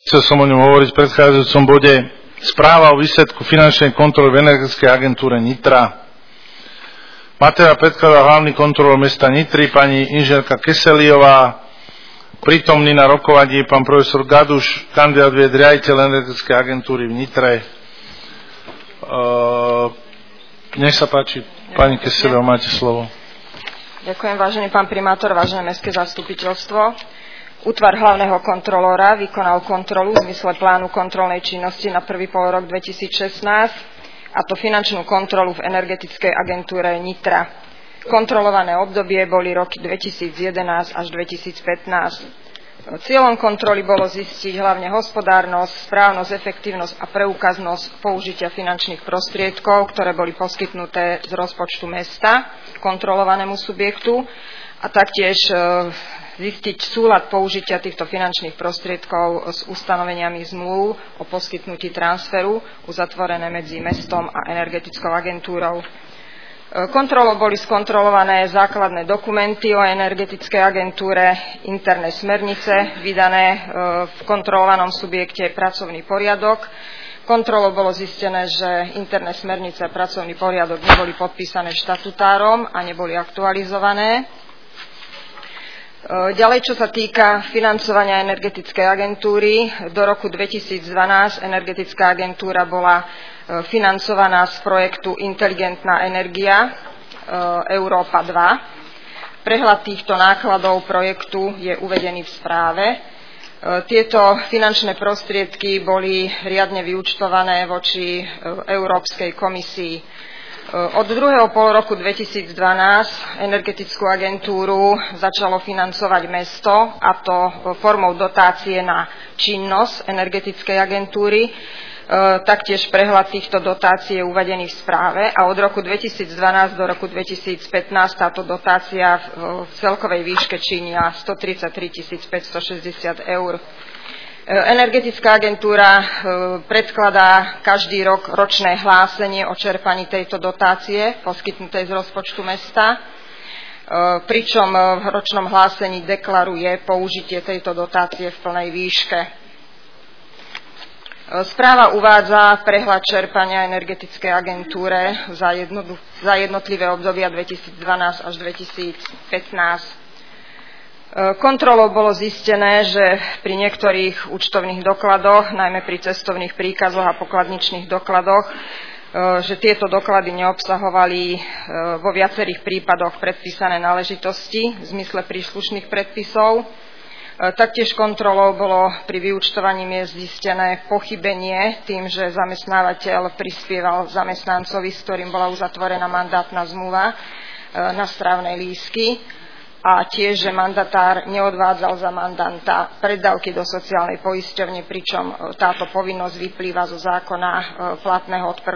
Chcel som o ňom hovoriť v predchádzajúcom bode. Správa o výsledku finančnej kontroly v energetickej agentúre Nitra. Materiál predkladá hlavný kontrolór mesta Nitry, pani inžinierka Keseliová. Prítomný na rokovaní je pán profesor Gaduš, kandidát vied riaditeľ energetickej agentúry v Nitre. Nech sa páči, pani Keseliová, máte slovo. Ďakujem, vážený pán primátor, vážené mestské zastupiteľstvo. Útvar hlavného kontrolóra vykonal kontrolu v zmysle plánu kontrolnej činnosti na prvý polrok 2016, a to finančnú kontrolu v energetickej agentúre Nitra. Kontrolované obdobie boli roky 2011 až 2015. Cieľom kontroly bolo zistiť hlavne hospodárnosť, správnosť, efektívnosť a preukaznosť použitia finančných prostriedkov, ktoré boli poskytnuté z rozpočtu mesta kontrolovanému subjektu, a taktiež zistiť súlad použitia týchto finančných prostriedkov s ustanoveniami zmluv o poskytnutí transferu uzatvorené medzi mestom a energetickou agentúrou. Kontrolou boli skontrolované základné dokumenty o energetickej agentúre, interné smernice vydané v kontrolovanom subjekte, pracovný poriadok. Kontrolou bolo zistené, že interné smernice a pracovný poriadok neboli podpísané štatutárom a neboli aktualizované. Ďalej, čo sa týka financovania energetickej agentúry, do roku 2012 energetická agentúra bola financovaná z projektu Inteligentná energia Európa 2. Prehľad týchto nákladov projektu je uvedený v správe. Tieto finančné prostriedky boli riadne vyúčtované voči Európskej komisii. Od druhého polroku 2012 energetickú agentúru začalo financovať mesto, a to formou dotácie na činnosť energetickej agentúry. Taktiež prehľad týchto dotácií je uvedený v správe a od roku 2012 do roku 2015 táto dotácia v celkovej výške činila 133 560 eur. Energetická agentúra predkladá každý rok ročné hlásenie o čerpaní tejto dotácie poskytnutej z rozpočtu mesta, pričom v ročnom hlásení deklaruje použitie tejto dotácie v plnej výške. Správa uvádza prehľad čerpania energetickej agentúre za jednotlivé obdobia 2012 až 2015. Kontrolou bolo zistené, že pri niektorých účtovných dokladoch, najmä pri cestovných príkazoch a pokladničných dokladoch, že tieto doklady neobsahovali vo viacerých prípadoch predpísané náležitosti v zmysle príslušných predpisov. Taktiež kontrolou bolo pri vyúčtovaní miest zistené pochybenie tým, že zamestnávateľ prispieval zamestnancovi, s ktorým bola uzatvorená mandátna zmluva, na strávne lístky, a tiež, že mandatár neodvádzal za mandanta preddavky do sociálnej poisťovne, pričom táto povinnosť vyplýva zo zákona platného od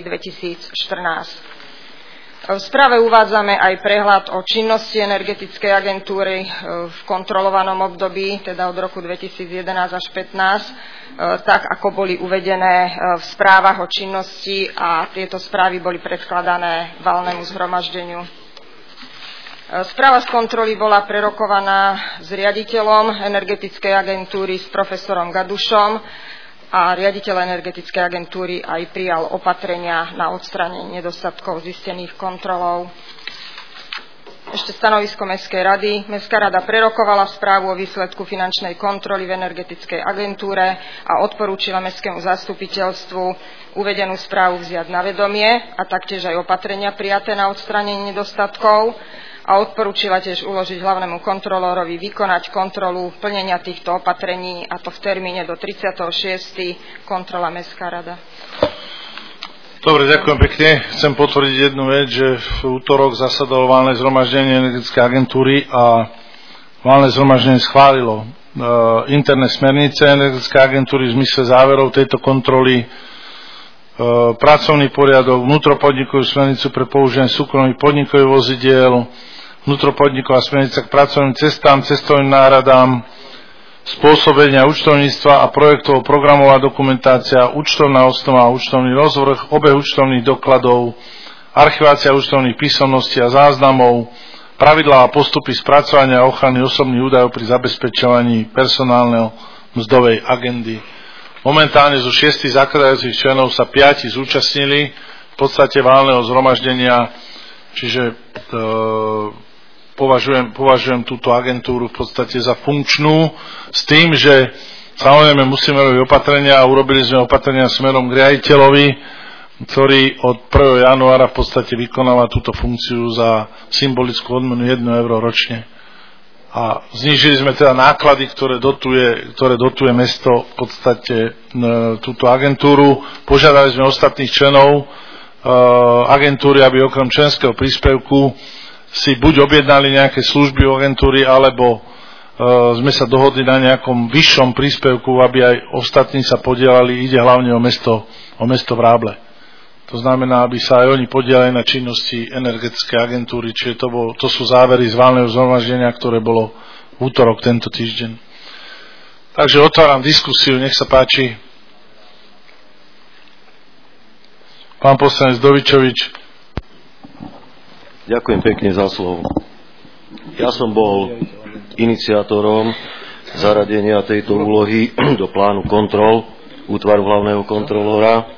1.1.2014. V správe uvádzame aj prehľad o činnosti energetickej agentúry v kontrolovanom období, teda od roku 2011 až 2015, tak ako boli uvedené v správach o činnosti, a tieto správy boli predkladané valnému zhromaždeniu. Správa z kontroly bola prerokovaná s riaditeľom energetickej agentúry, s profesorom Gadušom, a riaditeľ energetickej agentúry aj prijal opatrenia na odstránenie nedostatkov zistených kontrolou. Ešte stanovisko Mestskej rady. Mestská rada prerokovala správu o výsledku finančnej kontroly v energetickej agentúre a odporúčila mestskému zastupiteľstvu uvedenú správu vziať na vedomie a taktiež aj opatrenia prijaté na odstránenie nedostatkov. A odporúčila tiež uložiť hlavnému kontrolórovi vykonať kontrolu plnenia týchto opatrení, a to v termíne do 36. kontrola Mestská rada. Dobre, ďakujem pekne. Chcem potvrdiť jednu vec, že v útorok zasadalo valné zhromaždenie energetickej agentúry a valné zhromaždenie schválilo interné smernice energetickej agentúry v zmysle záverov tejto kontroly, pracovný poriadok, vnútropodnikovú smernicu pre používanie súkromných podnikových vozidiel, vnútropodniková smernica k pracovným cestám, cestovným náhradám, spôsobenia účtovníctva a projektov, programová dokumentácia, účtovná osnova, účtovný rozvrh, obeh účtovných dokladov, archivácia účtovných písomností a záznamov, pravidlá a postupy spracovania a ochrany osobných údajov pri zabezpečovaní personálneho mzdovej agendy. Momentálne zo 6 zakladajúcich členov sa 5 zúčastnili v podstate valného zhromaždenia, čiže považujem túto agentúru v podstate za funkčnú, s tým, že samozrejme musíme robiť opatrenia a urobili sme opatrenia smerom k riaditeľovi, ktorý od 1. januára v podstate vykonáva túto funkciu za symbolickú odmenu 1 euro ročne. A znížili sme teda náklady, ktoré dotuje mesto v podstate túto agentúru. Požiadali sme ostatných členov agentúry, aby okrem členského príspevku si buď objednali nejaké služby u agentúry, alebo sme sa dohodli na nejakom vyššom príspevku, aby aj ostatní sa podielali. Ide hlavne o mesto Vráble. To znamená, aby sa aj oni podielali na činnosti energetickej agentúry, čiže to sú závery z valného zhromaždenia, ktoré bolo v útorok tento týždeň. Takže otváram diskusiu, nech sa páči. Pán poslanec Dovičovič. Ďakujem pekne za slovo. Ja som bol iniciátorom zaradenia tejto úlohy do plánu kontrol útvaru hlavného kontrolóra.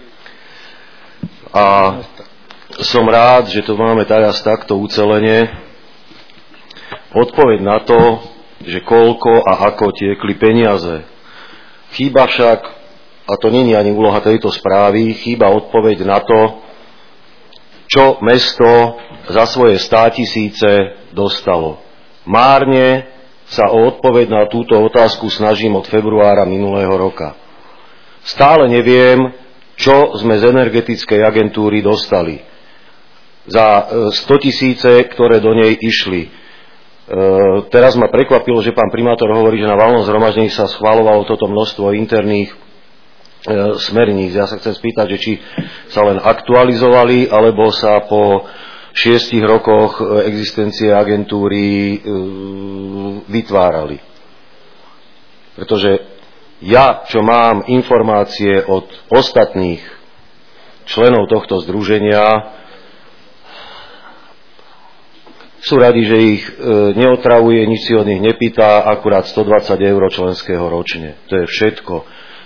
A som rád, že to máme teraz takto ucelene. Odpoveď na to, že koľko a ako tiekli peniaze. Chýba však, a to nie je ani úloha tejto správy, chýba odpoveď na to, čo mesto za svoje 100 000 dostalo. Márne sa o odpoveď na túto otázku snažím od februára minulého roka. Stále neviem, čo sme z energetickej agentúry dostali za 100 000, ktoré do nej išli. Teraz ma prekvapilo, že pán primátor hovorí, že na valnom zhromaždení sa schvaľovalo toto množstvo interných smerníc. Ja sa chcem spýtať, že či sa len aktualizovali, alebo sa po 6 rokoch existencie agentúry vytvárali. Pretože ja, čo mám informácie od ostatných členov tohto združenia, sú radi, že ich neotravuje, nič si od nich nepýta, akurát 120 eur členského ročne. To je všetko.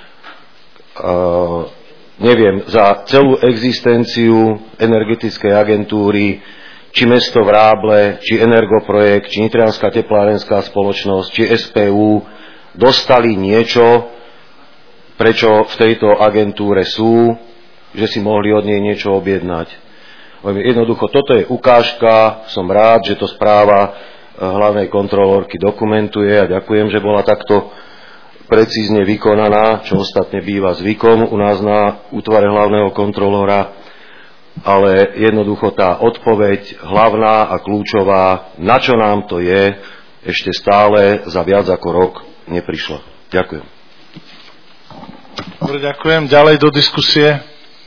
Neviem, za celú existenciu energetickej agentúry, či mesto Vráble, či Energoprojekt, či Nitrianska teplárenská spoločnosť, či SPU, dostali niečo, prečo v tejto agentúre sú, že si mohli od nej niečo objednať. Jednoducho, toto je ukážka, som rád, že to správa hlavnej kontrolórky dokumentuje a ďakujem, že bola takto precízne vykonaná, čo ostatne býva zvykom u nás na útvare hlavného kontrolóra, ale jednoducho tá odpoveď hlavná a kľúčová, na čo nám to je, ešte stále za viac ako rok neprišla. Ďakujem. Dobre, ďakujem. Ďalej do diskusie.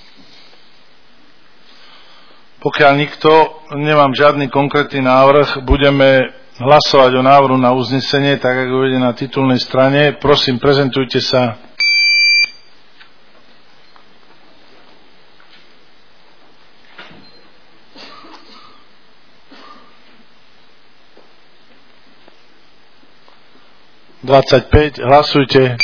Pokiaľ nikto, nemám žiadny konkrétny návrh, budeme hlasovať o návrhu na uznesenie, tak ako je na titulnej strane. Prosím, prezentujte sa. Hlasujte.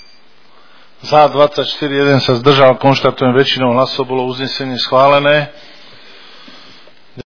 Za 24, 1 sa zdržal, konštatujem, väčšinou hlasov bolo uznesenie schválené.